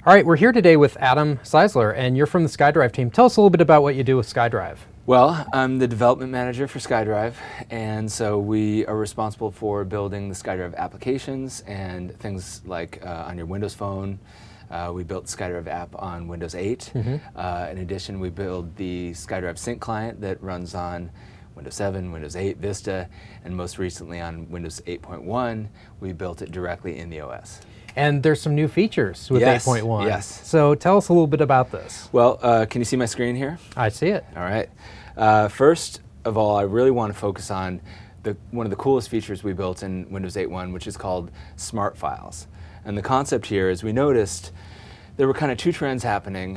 All right, we're here today with Adam Seisler, and you're from the SkyDrive team. Tell us a little bit about what you do with SkyDrive. Well, I'm the development manager for SkyDrive, and so we are responsible for building the SkyDrive applications and things like on your Windows Phone. We built the SkyDrive app on Windows 8. In addition, we build the SkyDrive Sync client that runs on Windows 7, Windows 8, Vista, and most recently on Windows 8.1, we built it directly in the OS. And there's some new features with Yes, 8.1. yes. So tell us a little bit about this. Well, can you see my screen here? I see it. All right. First of all, I really want to focus on one of the coolest features we built in Windows 8.1, which is called Smart Files. And the concept here is we noticed there were kind of two trends happening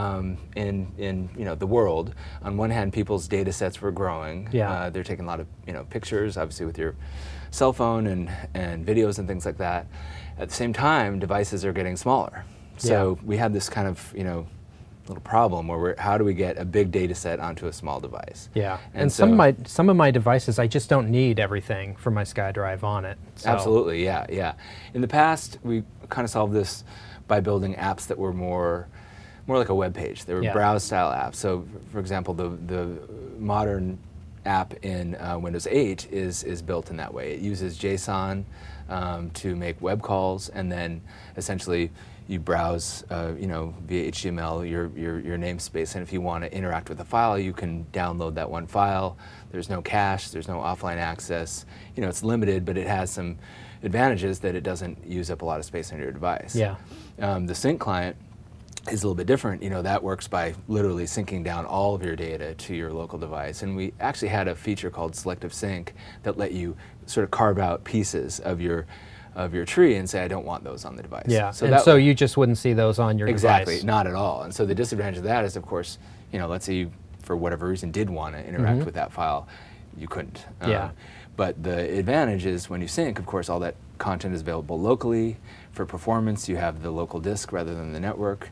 in the world. On one hand, people's data sets were growing. Yeah. They're taking a lot of pictures, obviously with your cell phone and videos and things like that. At the same time, devices are getting smaller. So we had this kind of little problem where how do we get a big data set onto a small device? Yeah, and so, some of my devices, I just don't need everything from my SkyDrive on it. So. Absolutely, yeah. In the past, we kind of solved this by building apps that were more like a web page. They were browse-style apps. So, for example, the modern app in Windows 8 is built in that way. It uses JSON to make web calls, and then essentially you browse, via HTML your namespace, and if you want to interact with a file, you can download that one file. There's no cache, there's no offline access. It's limited, but it has some advantages that it doesn't use up a lot of space on your device. Yeah. The Sync client is a little bit different. That works by literally syncing down all of your data to your local device. And we actually had a feature called Selective Sync that let you sort of carve out pieces of your tree and say, I don't want those on the device. Yeah, so you just wouldn't see those on your device. Exactly, not at all. And so the disadvantage of that is, of course, let's say you, for whatever reason, did want to interact with that file, you couldn't. But the advantage is when you sync, of course, all that content is available locally. For performance, you have the local disk rather than the network,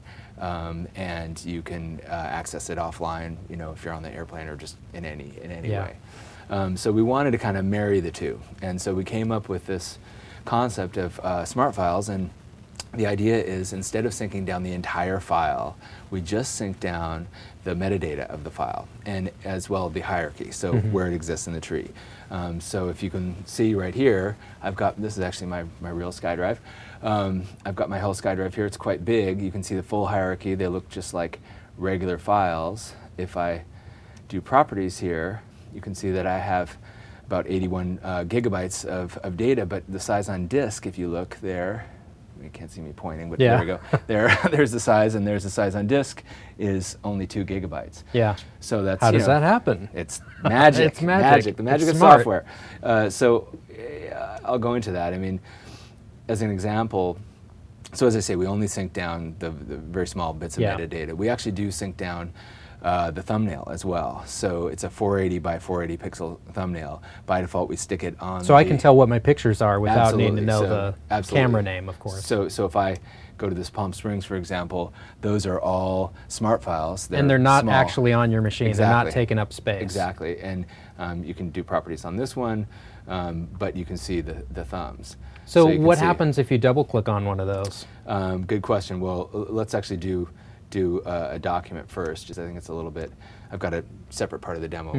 and you can access it offline, if you're on the airplane or just in any way. So we wanted to kind of marry the two, and so we came up with this concept of Smart Files, and the idea is instead of syncing down the entire file, we just sync down the metadata of the file, and as well the hierarchy, so where it exists in the tree. So if you can see right here, this is actually my real SkyDrive. I've got my whole SkyDrive here. It's quite big. You can see the full hierarchy. They look just like regular files. If I do properties here, you can see that I have about 81 gigabytes of data, but the size on disk, if you look there, you can't see me pointing, but there we go. There's the size, and there's the size on disk is only 2 gigabytes. Yeah. So that's how does that happen? It's magic. It's magic. The magic of smart. software. So I'll go into that. I mean, as an example, so as I say, we only sync down the very small bits of metadata. We actually do sync down the thumbnail as well. So it's a 480 by 480 pixel thumbnail. By default, we stick it on. So I can tell what my pictures are without needing to know the absolutely. camera name, of course. So if I go to this Palm Springs, for example, those are all smart files. And they're not small. Actually on your machine. Exactly. They're not taking up space. Exactly. And you can do properties on this one, but you can see the thumbs. So what happens if you double-click on one of those? Good question. Well, let's actually do a document first, just I think it's a little bit, I've got a separate part of the demo.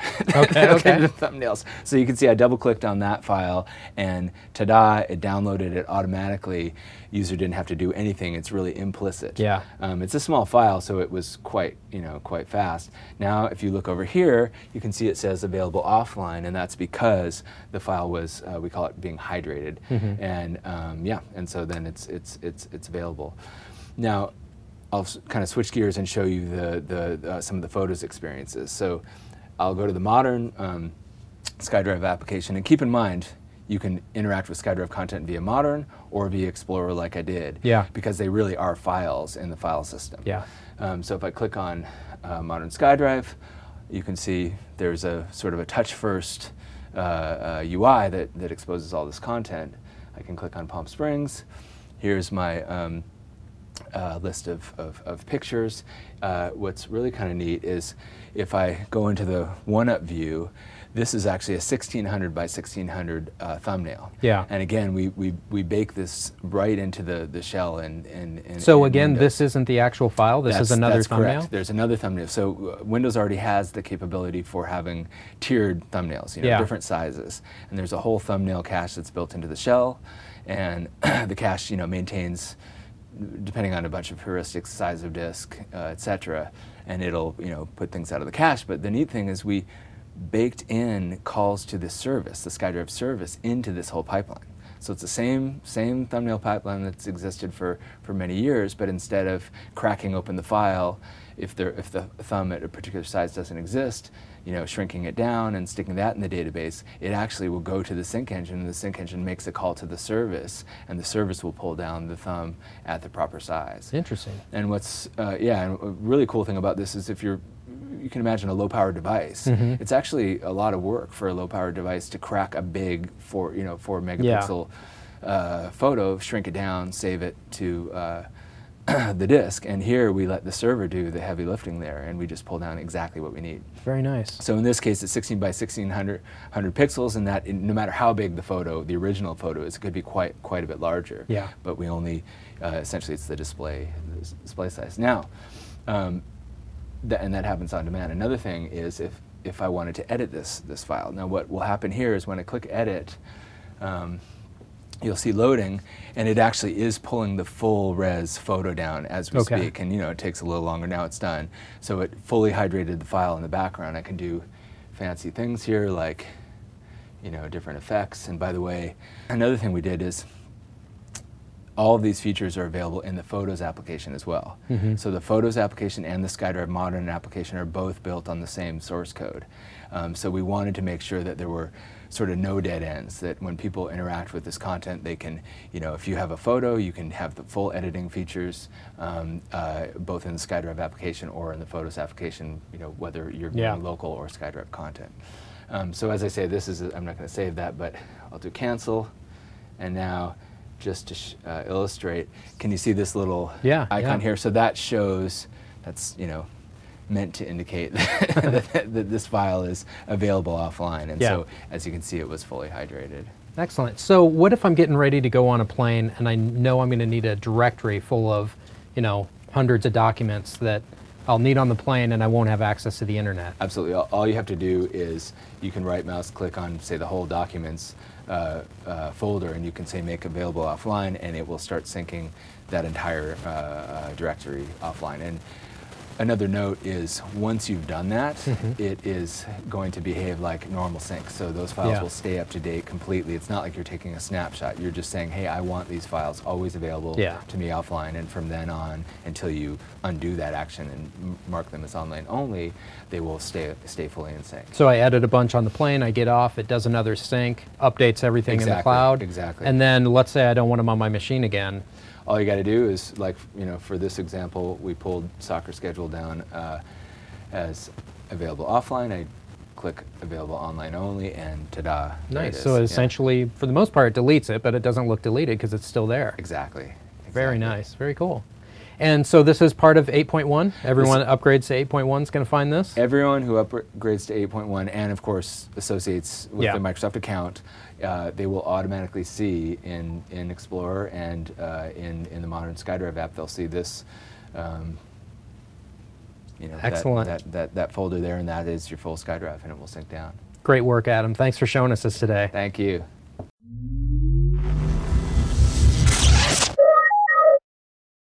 Okay. The thumbnails. So you can see I double-clicked on that file, and ta-da, it downloaded it automatically. User didn't have to do anything. It's really implicit. Yeah. It's a small file, so it was quite fast. Now, if you look over here, you can see it says available offline, and that's because the file was, we call it being hydrated, and and so then it's available. Now, I'll kind of switch gears and show you some of the photos experiences. So I'll go to the modern SkyDrive application, and keep in mind, you can interact with SkyDrive content via Modern or via Explorer like I did, because they really are files in the file system. Yeah. So if I click on Modern SkyDrive, you can see there's a sort of a touch-first UI that exposes all this content. I can click on Palm Springs. Here's my list of pictures. What's really kind of neat is if I go into the one-up view, This is actually a 1600 by 1600 thumbnail. Yeah. And again, we bake this right into the shell. So in again, Windows. this isn't the actual file. This is another that's thumbnail. Correct. There's another thumbnail. So Windows already has the capability for having tiered thumbnails, different sizes. And there's a whole thumbnail cache that's built into the shell, and the cache, maintains, depending on a bunch of heuristics, size of disk, etc. And it'll, put things out of the cache. But the neat thing is we baked in calls to this service, the SkyDrive service, into this whole pipeline. So it's the same thumbnail pipeline that's existed for many years, but instead of cracking open the file, if the thumb at a particular size doesn't exist, shrinking it down and sticking that in the database, it actually will go to the sync engine, and the sync engine makes a call to the service, and the service will pull down the thumb at the proper size. Interesting. And what's, and a really cool thing about this is if you can imagine a low-power device. It's actually a lot of work for a low-power device to crack a big 4 megapixel photo, shrink it down, save it to the disk. And here we let the server do the heavy lifting there, and we just pull down exactly what we need. Very nice. So in this case, it's 16 by 1600 pixels, and that no matter how big the original photo is, it could be quite a bit larger. Yeah. But we only essentially it's the display size. Now. And that happens on demand. Another thing is if I wanted to edit this file. Now what will happen here is when I click edit, you'll see loading, and it actually is pulling the full res photo down as we speak. And it takes a little longer. Now it's done. So it fully hydrated the file in the background. I can do fancy things here like different effects. And by the way, another thing we did is all of these features are available in the Photos application as well. So the Photos application and the SkyDrive Modern application are both built on the same source code. So we wanted to make sure that there were sort of no dead ends, that when people interact with this content, they can, if you have a photo, you can have the full editing features, both in the SkyDrive application or in the Photos application, whether you're doing local or SkyDrive content. So as I say, I'm not going to save that, but I'll do cancel, and now, just to illustrate, can you see this little icon here? So that shows, that's meant to indicate that this file is available offline. And so, as you can see, it was fully hydrated. Excellent. So what if I'm getting ready to go on a plane and I know I'm going to need a directory full of, hundreds of documents that I'll need on the plane and I won't have access to the internet? Absolutely. All you have to do is you can right mouse click on, say, the whole documents folder, and you can say make available offline, and it will start syncing that entire directory offline. And another note is once you've done that, it is going to behave like normal sync. So those files will stay up to date completely. It's not like you're taking a snapshot. You're just saying, hey, I want these files always available to me offline, and from then on, until you undo that action and mark them as online only, they will stay fully in sync. So I edit a bunch on the plane, I get off, it does another sync, updates everything in the cloud. Exactly. And then let's say I don't want them on my machine again. All you got to do is, like, for this example, we pulled soccer schedule down as available offline. I click available online only, and ta-da. Nice. So essentially, for the most part, it deletes it, but it doesn't look deleted because it's still there. Exactly. Very nice. Very cool. And so this is part of 8.1? Everyone upgrades to 8.1 is going to find this? Everyone who upgrades to 8.1 and, of course, associates with the Microsoft account, they will automatically see in Explorer and in the modern SkyDrive app, they'll see this, Excellent. that folder there, and that is your full SkyDrive, and it will sync down. Great work, Adam. Thanks for showing us this today. Thank you.